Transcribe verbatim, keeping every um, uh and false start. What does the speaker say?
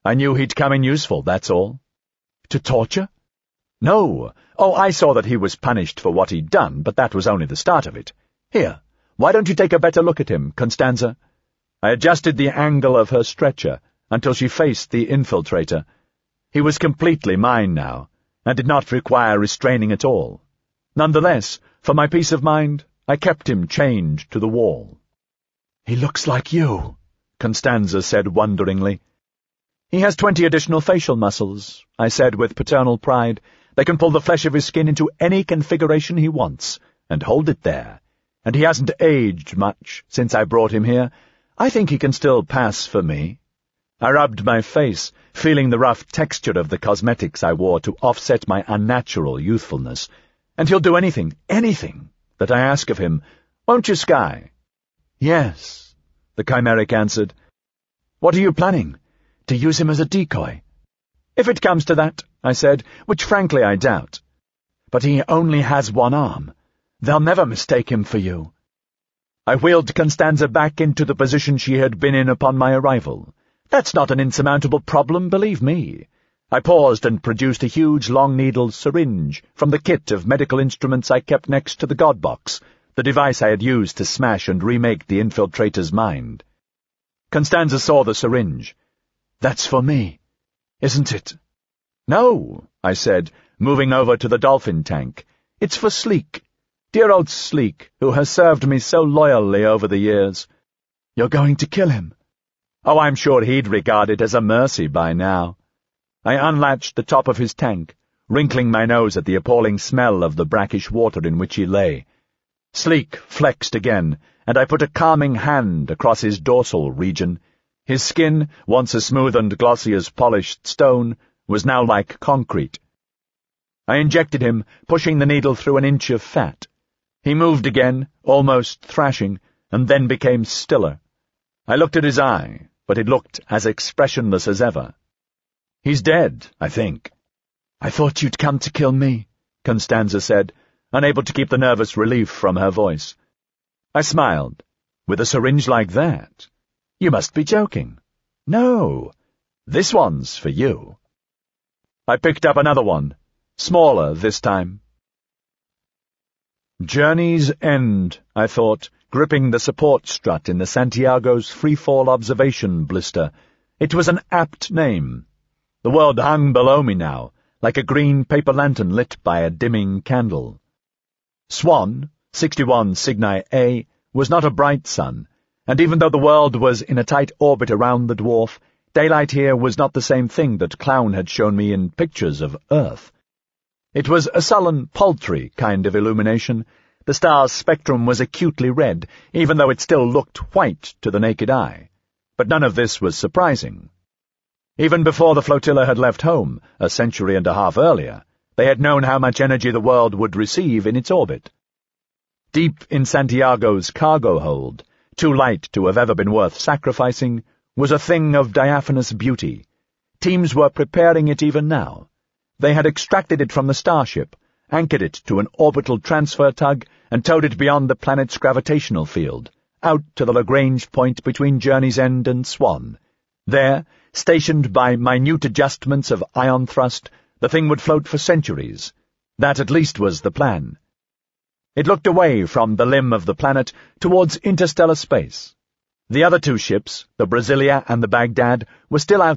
I knew he'd come in useful, that's all. To torture? No. Oh, I saw that he was punished for what he'd done, but that was only the start of it. Here, why don't you take a better look at him, Constanza? I adjusted the angle of her stretcher until she faced the infiltrator. He was completely mine now, and did not require restraining at all. Nonetheless, for my peace of mind, I kept him chained to the wall. He looks like you, Constanza said wonderingly. He has twenty additional facial muscles, I said with paternal pride. They can pull the flesh of his skin into any configuration he wants, and hold it there. And he hasn't aged much since I brought him here. I think he can still pass for me. I rubbed my face, feeling the rough texture of the cosmetics I wore to offset my unnatural youthfulness. And he'll do anything, anything, that I ask of him. Won't you, Sky? Yes, the chimeric answered. What are you planning? To use him as a decoy? If it comes to that, I said, which frankly I doubt. But he only has one arm. They'll never mistake him for you. I wheeled Constanza back into the position she had been in upon my arrival. That's not an insurmountable problem, believe me. I paused and produced a huge long-needled syringe from the kit of medical instruments I kept next to the God Box, the device I had used to smash and remake the infiltrator's mind. Constanza saw the syringe. That's for me, isn't it? No, I said, moving over to the dolphin tank. It's for Sleek. Dear old Sleek, who has served me so loyally over the years. You're going to kill him? Oh, I'm sure he'd regard it as a mercy by now. I unlatched the top of his tank, wrinkling my nose at the appalling smell of the brackish water in which he lay. Sleek flexed again, and I put a calming hand across his dorsal region. His skin, once as smooth and glossy as polished stone, was now like concrete. I injected him, pushing the needle through an inch of fat. He moved again, almost thrashing, and then became stiller. I looked at his eye, but it looked as expressionless as ever. He's dead, I think. I thought you'd come to kill me, Constanza said, unable to keep the nervous relief from her voice. I smiled. With a syringe like that? You must be joking. No, this one's for you. I picked up another one, smaller this time. Journey's End, I thought, gripping the support strut in the Santiago's freefall observation blister. It was an apt name. The world hung below me now, like a green paper lantern lit by a dimming candle. Swan, sixty-one Cygni A, was not a bright sun, and even though the world was in a tight orbit around the dwarf, daylight here was not the same thing that Clown had shown me in pictures of Earth. It was a sullen, paltry kind of illumination. The star's spectrum was acutely red, even though it still looked white to the naked eye. But none of this was surprising. Even before the flotilla had left home, a century and a half earlier, they had known how much energy the world would receive in its orbit. Deep in Santiago's cargo hold, too light to have ever been worth sacrificing, was a thing of diaphanous beauty. Teams were preparing it even now. They had extracted it from the starship, anchored it to an orbital transfer tug, and towed it beyond the planet's gravitational field, out to the Lagrange point between Journey's End and Swan. There, stationed by minute adjustments of ion thrust, the thing would float for centuries. That at least was the plan. It looked away from the limb of the planet towards interstellar space. The other two ships, the Brasilia and the Baghdad, were still out